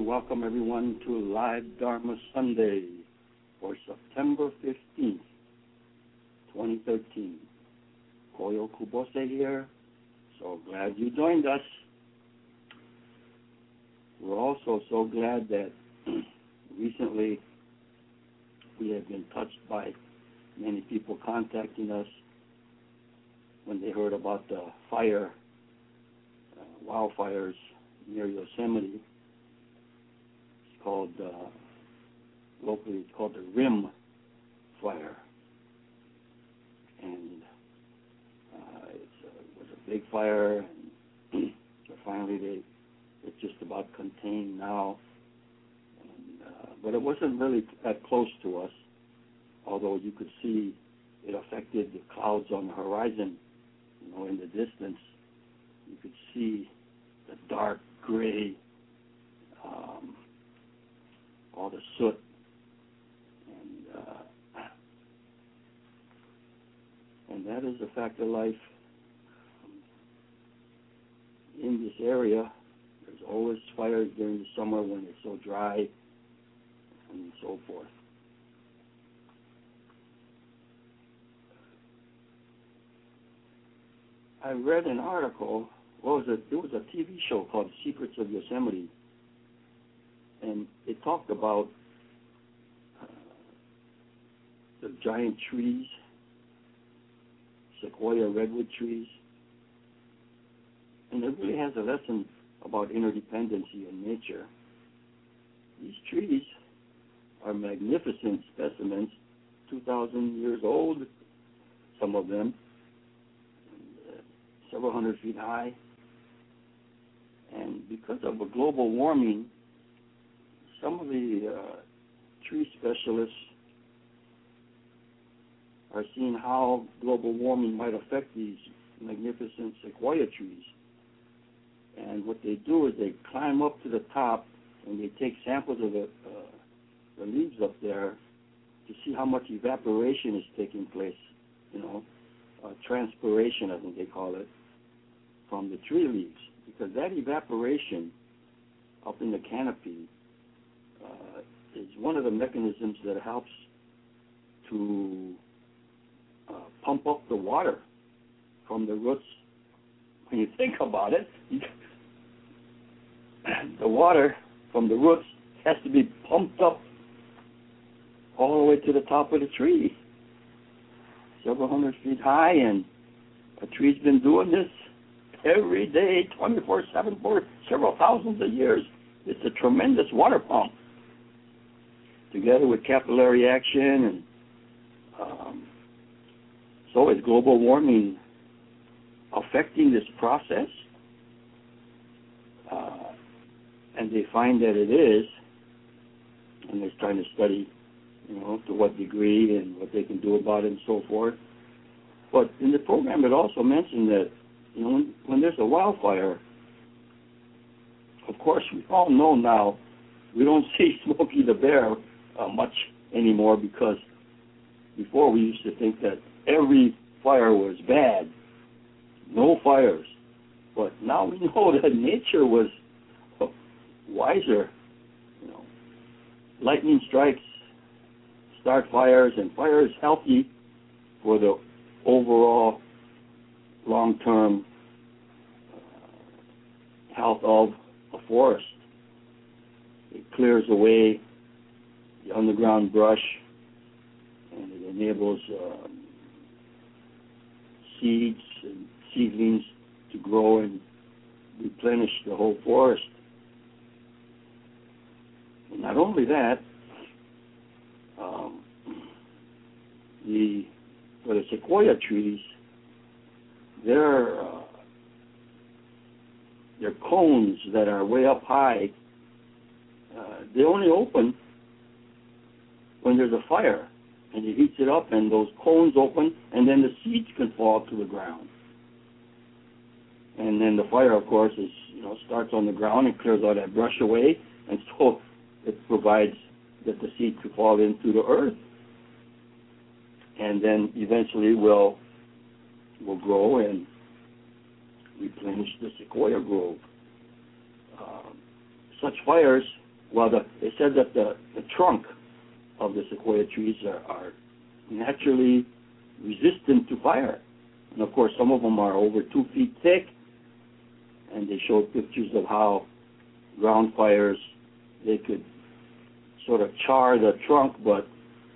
welcome everyone to Live Dharma Sunday for September 15th, 2013. Koyo Kubose here. So glad you joined us. We're also so glad that recently we have been touched by many people contacting us when they heard about the wildfires near Yosemite. It's called, locally it's called the Rim Fire. And it was a big fire, and finally it's just about contained now. And, but it wasn't really that close to us, although you could see it affected the clouds on the horizon. You know, in the distance, you could see the dark gray, all the soot, and that is a fact of life in this area. There's always fires during the summer when it's so dry and so forth. I read an article. It was a TV show called Secrets of Yosemite, and it talked about the giant trees, sequoia redwood trees, and it really has a lesson about interdependency in nature. These trees are magnificent specimens, 2,000 years old, some of them, several hundred feet high. And because of the global warming, some of the tree specialists are seeing how global warming might affect these magnificent sequoia trees. And what they do is they climb up to the top and they take samples of the leaves up there to see how much evaporation is taking place, transpiration, I think they call it, from the tree leaves. Because that evaporation up in the canopy is one of the mechanisms that helps to pump up the water from the roots. When you think about it, the water from the roots has to be pumped up all the way to the top of the tree, several hundred feet high, and a tree's been doing this every day, 24/7 for several thousands of years. It's a tremendous water pump, together with capillary action, and so is global warming affecting this process. And they find that it is, and they're trying to study, to what degree and what they can do about it and so forth. But in the program, it also mentioned that, when there's a wildfire, of course, we all know now we don't see Smokey the Bear much anymore, because before we used to think that every fire was bad, no fires. But now we know that nature was wiser. Lightning strikes start fires, and fire is healthy for the overall long-term health of a forest. It clears away the underground brush, and it enables seeds and seedlings to grow and replenish the whole forest. And not only that, for the sequoia trees, their cones that are way up high, they only open when there's a fire, and it heats it up, and those cones open, and then the seeds can fall to the ground. And then the fire, of course, is starts on the ground and clears all that brush away, and so it provides that the seed can fall into the earth, and then eventually will grow and replenish the sequoia grove. Such fires well, they said that the trunk of the sequoia trees are naturally resistant to fire. And of course, some of them are over 2 feet thick, and they showed pictures of how ground fires, they could sort of char the trunk, but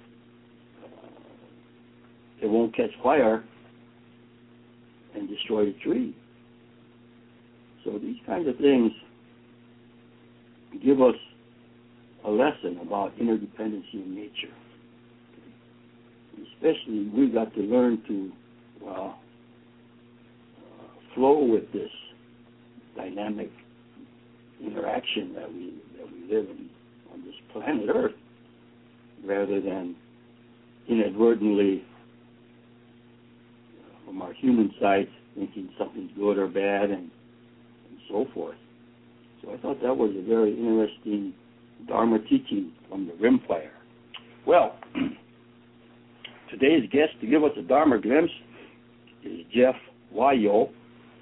it won't catch fire and destroy the tree. So these kinds of things give us a lesson about interdependency in nature. Especially, we've got to learn to flow with this dynamic interaction that we live in on this planet Earth, rather than inadvertently, from our human side, thinking something's good or bad and so forth. So I thought that was a very interesting Dharma teaching from the Rimfire. Well, today's guest to give us a Dharma glimpse is Jeff Wayo.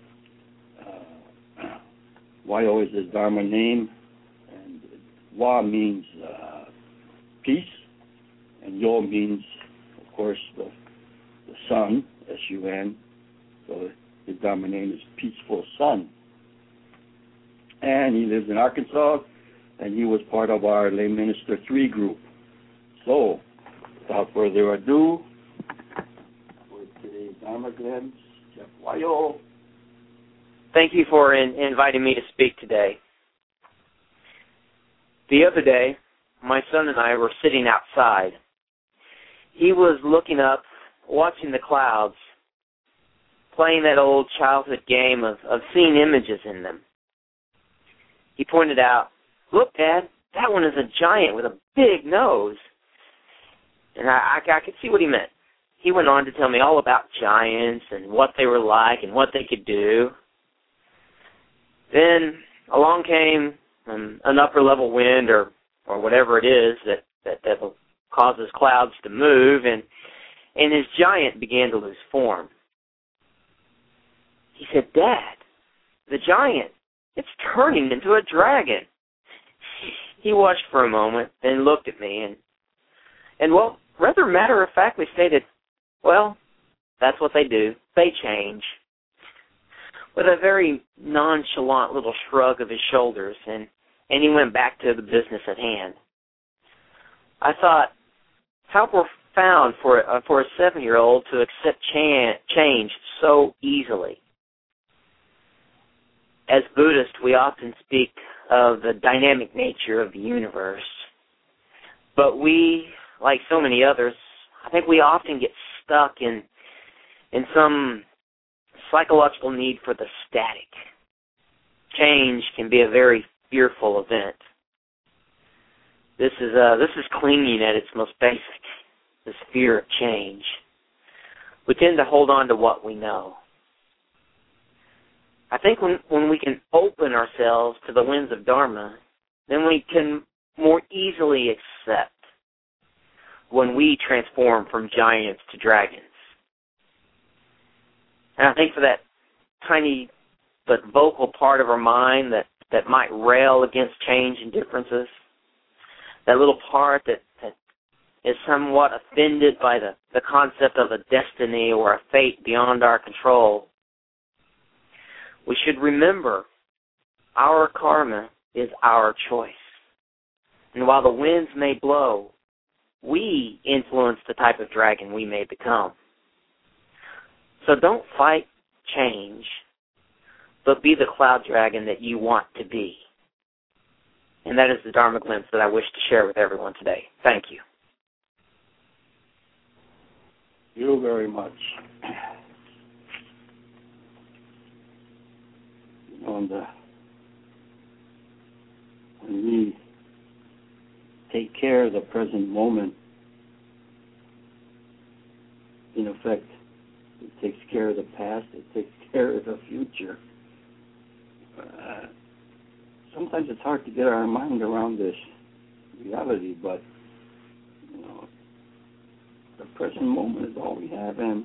Wayo is his Dharma name, and Wa means peace, and Yo means, of course, the sun, S-U-N. So his Dharma name is Peaceful Sun. And he lives in Arkansas, and he was part of our Lay Minister 3 group. So, without further ado, for today's Dharma glimpse, Jeff Wayo. Thank you for inviting me to speak today. The other day, my son and I were sitting outside. He was looking up, watching the clouds, playing that old childhood game of seeing images in them. He pointed out, "Look, Dad, that one is a giant with a big nose." And I could see what he meant. He went on to tell me all about giants and what they were like and what they could do. Then along came an upper-level wind or whatever it is that causes clouds to move, and his giant began to lose form. He said, "Dad, the giant, it's turning into a dragon." He watched for a moment, then looked at me, and well, rather matter-of-factly stated, "Well, that's what they do. They change." With a very nonchalant little shrug of his shoulders, and he went back to the business at hand. I thought, how profound for a 7-year-old to accept change so easily. As Buddhists, we often speak of the dynamic nature of the universe, but we, like so many others, I think we often get stuck in some psychological need for the static. Change can be a very fearful event. This is clinging at its most basic, this fear of change. We tend to hold on to what we know. I think when we can open ourselves to the lens of Dharma, then we can more easily accept when we transform from giants to dragons. And I think for that tiny but vocal part of our mind that might rail against change and differences, that little part that is somewhat offended by the concept of a destiny or a fate beyond our control, we should remember our karma is our choice. And while the winds may blow, we influence the type of dragon we may become. So don't fight change, but be the cloud dragon that you want to be. And that is the Dharma glimpse that I wish to share with everyone today. Thank you. Thank you very much. When we take care of the present moment, in effect, it takes care of the past, it takes care of the future. Sometimes it's hard to get our mind around this reality, but the present moment is all we have, and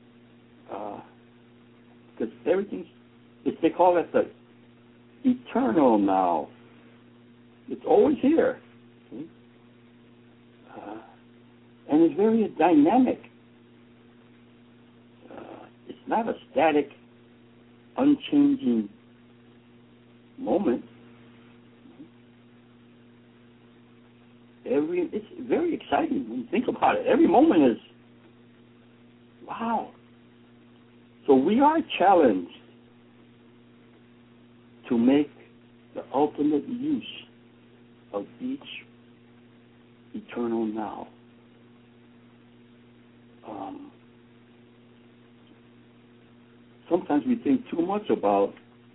because everything's, they call it the eternal now. It's always here. See? And it's very dynamic. It's not a static, unchanging moment. It's very exciting when you think about it. Every moment is, wow. So we are challenged to make the ultimate use of each eternal now. Sometimes we think too much about,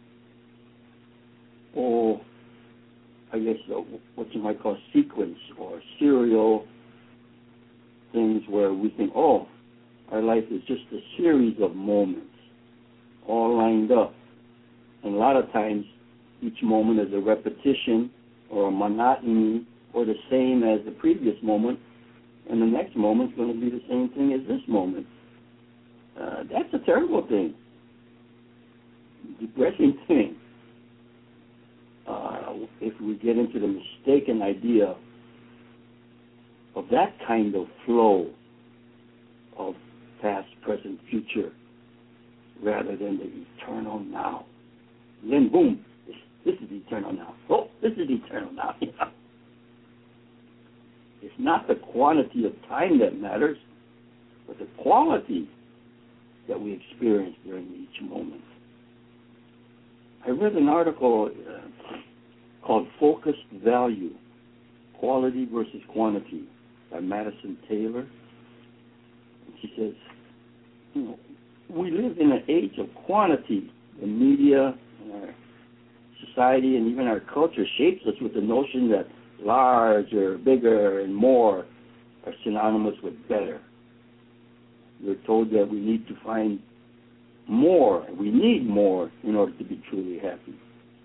I guess what you might call sequence or serial things where we think, our life is just a series of moments all lined up. And a lot of times each moment is a repetition or a monotony or the same as the previous moment, and the next moment is going to be the same thing as this moment. That's a terrible thing, depressing thing. If we get into the mistaken idea of that kind of flow of past, present, future, rather than the eternal now. And then boom, this is eternal now. Oh, this is eternal now. It's not the quantity of time that matters, but the quality that we experience during each moment. I read an article called Focused Value, Quality versus Quantity by Madison Taylor. And she says, we live in an age of quantity. The media and our society and even our culture shapes us with the notion that larger, bigger, and more are synonymous with better. We're told that we need to find more, we need more in order to be truly happy.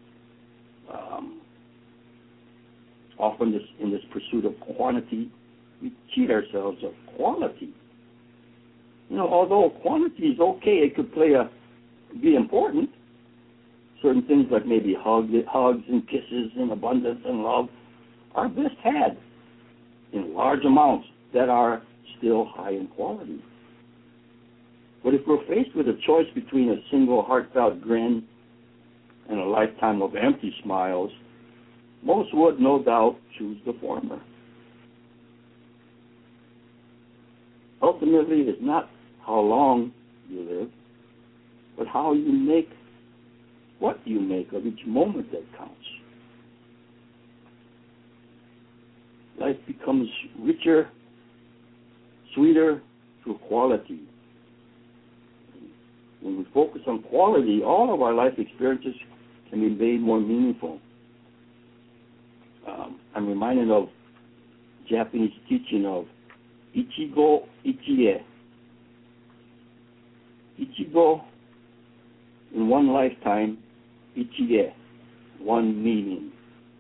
Often in this pursuit of quantity, we cheat ourselves of quality. Although quantity is okay, it could be important. Certain things like maybe hugs and kisses and abundance and love are best had in large amounts that are still high in quality. But if we're faced with a choice between a single heartfelt grin and a lifetime of empty smiles, most would no doubt choose the former. Ultimately, it's not how long you live, but how you make, what you make of each moment that counts. Life becomes richer, sweeter through quality. When we focus on quality, all of our life experiences can be made more meaningful. I'm reminded of Japanese teaching of Ichigo Ichie. Ichigo in one lifetime, Ichie, one meeting.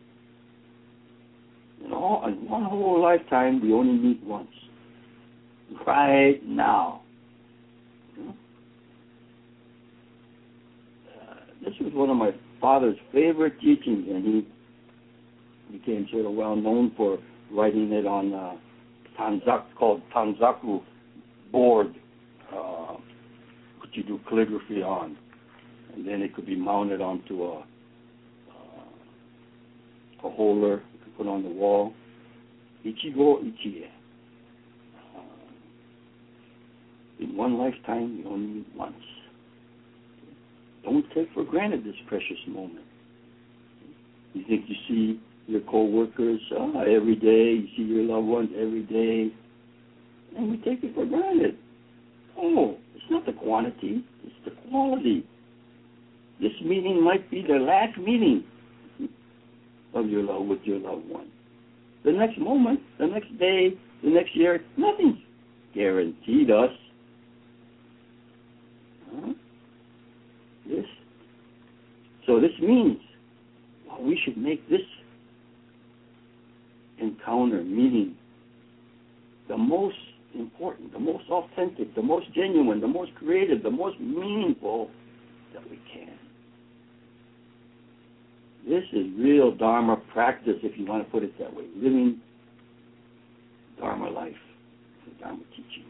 In one whole lifetime, we only meet once. Right now. This was one of my father's favorite teachings, and he became sort of well known for writing it on called Tanzaku board, which you do calligraphy on, and then it could be mounted onto a holder you could put on the wall. Ichigo Ichie. In one lifetime, you only meet once. Don't take for granted this precious moment. You think you see your co-workers every day, you see your loved ones every day, and we take it for granted. It's not the quantity, it's the quality. This meeting might be the last meeting of your love with your loved one. The next moment, the next day, the next year, nothing's guaranteed us. So this means we should make this encounter, meeting, the most important, the most authentic, the most genuine, the most creative, the most meaningful that we can. This is real Dharma practice, if you want to put it that way. Living Dharma life, the Dharma teachings.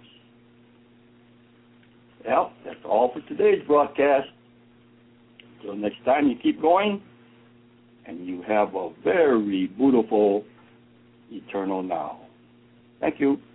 Well, that's all for today's broadcast. Until next time, you keep going, and you have a very beautiful eternal now. Thank you.